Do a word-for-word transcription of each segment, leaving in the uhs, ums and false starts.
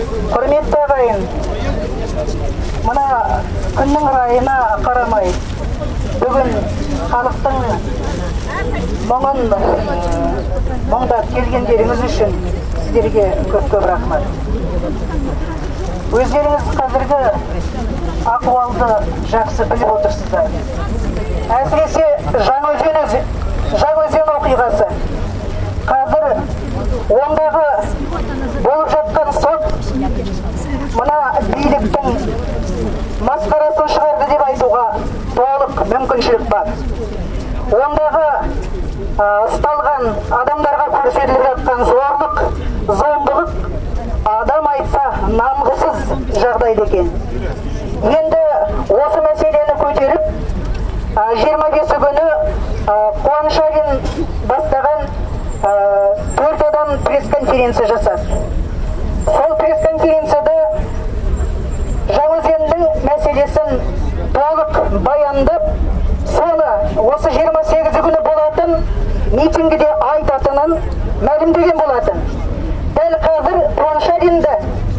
Құрметті ағайын, мына күннің райына қарамай, бүгін халықтың мұңын мұңдап келгендеріңіз үшін сіздерге көп-көп рахмат. Өздеріңіз қазіргі ахуалды жақсы біліп отырсыздар. Әсіресе Жаңаөзен оқиғасы. Қазір ондағы болып жатқан сот мына биліктің масқарасын шығарды деп айтуға толық мүмкіншілік бар. Ондағы ұсталған адамдарға көрсетіліп жатқан зорлық, зомбылық адам айтса нанғысыз жағдайды екен. Енді осы мәселені көтеріп, жиырма бесі күні Қуанышалин бастаған төрт адам пресс-конференция жасады. Сол пресс-конференцияда Жаңаөзеннің мәселесін толық баяндап, соны осы жиырма сегізі күні болатын митингіде айтатынын мәлімдеген болатын. Дәл қазір Қуанышалинді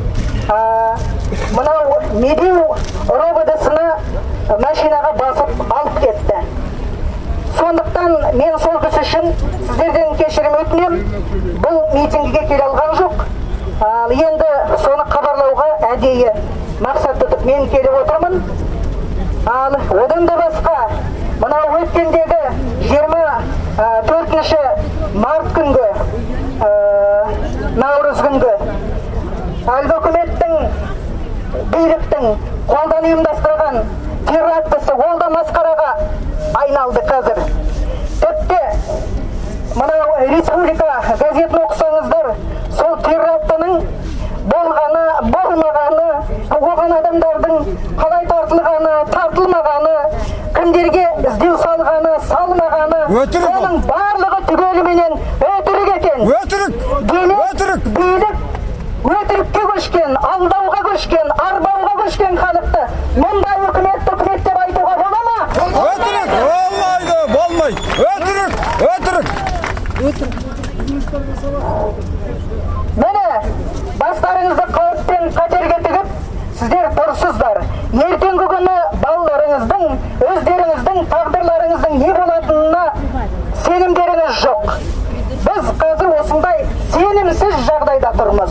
мынау Медеу рободысына машинаға басып алып кетті. Сондықтан мен сол кісі үшін сіздерден кешірім өтінем. Бұл митингіге келе алған жоқ. Ал енді соны хабарлауға әдейі мақсат тұтып мен келіп отырмын. Ал одан да басқа мынау өткендегі жиырма төртінші март күнгі наурыз күнгі әлгі үкіметтің биліктің қолдан ұйымдастырған терактісі ол да масқараға айналды қазір. Тіпті мынау республика газетін оқысаңыздар, сол терактінің болғаны, болмағаны, оған адамдардың қалай тартылғаны, тартылмағаны, кімдерге іздеу салғаны, салмағаны, соның барлығы түгеліменен өтірік екен. Өтірік! Өтірік! Билік өтірікке көшкен, алдауға көшкен, арбауға көшкен халықты мұндай үкіметті үкімет деп айтуға бола ма? Өтірік! Болмайды, болмайды! Өтірік! Өтірік! Міне, бастарыңызды қауіп пен қатерге тігіп, сіздер дұрыссыздар. Ертеңгі күні балаларыңыздың, өздеріңіздің тағдырларыңыздың не болатынына сенімдеріңіз жоқ. Біз қазір осындай сенімсіз жағдайда тұрмыз.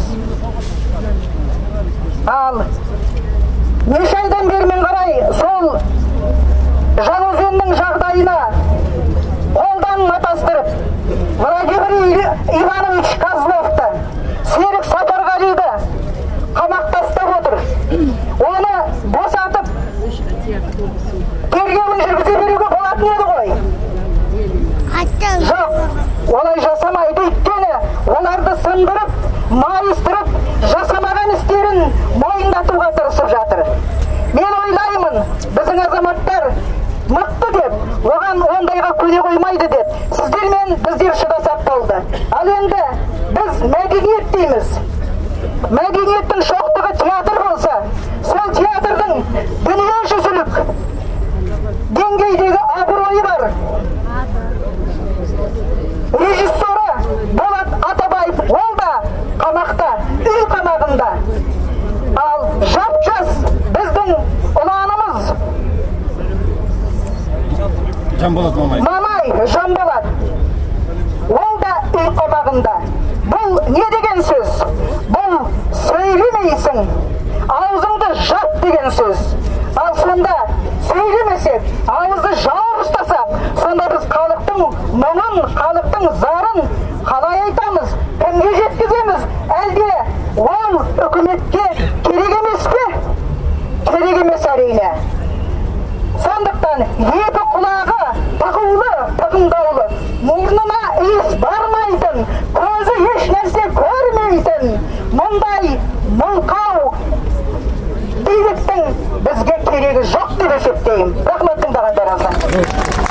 Ал неше айдан бері мен қарай сол Жаңаөзеннің жағдайына қолдан матастырып, Владимир Иванович Козловты, Серік Сапарғалиді қамақта ұстап отыр. Оны босатып, тергеуін жүргізе беруге болатын еді ғой. Жоқ, олай жасамайды, өйткені оларды сындырып, майыстырып, жасамаған істерін мойындатуға тырысып жатыр. Мен ойлаймын, біздің азаматтар мықты деп, оған ондайға көне қоймайды деп, сіздермен біздер шыдасақ болды. Ал енді біз мәдениет дейміз. Мәдениеттің шоқтығы театр болса, сол театрдың дүниежүзілік деңгейдегі абыройы бар. Режиссері Болат Атабаев, ол да қамақта, үй қамағында. Ал жап-жас біздің ұланымыз Мамай Жанболат, ол да үй қамағында. Бұл не деген сөз? Бұл сөйлемейсің, аузыңды жап деген сөз. Ал сонда сөйлемесек, ауызды жауып ұстасақ, сонда біз халықтың мұңын, халықтың зарын қалай айтамыз, кімге жеткіземіз? Әлде ол үкіметке керек емес пе? Керек емес әрине. Сондықтан екі құлағы тығулы, тығындаулы, мұрнына иіс бармайтын, көзі еш нәрсе көрмейтін, мұндай мылқау биліктің бізге керегі жоқ деп есептеймін. Рахмет тыңдағандарыңызға.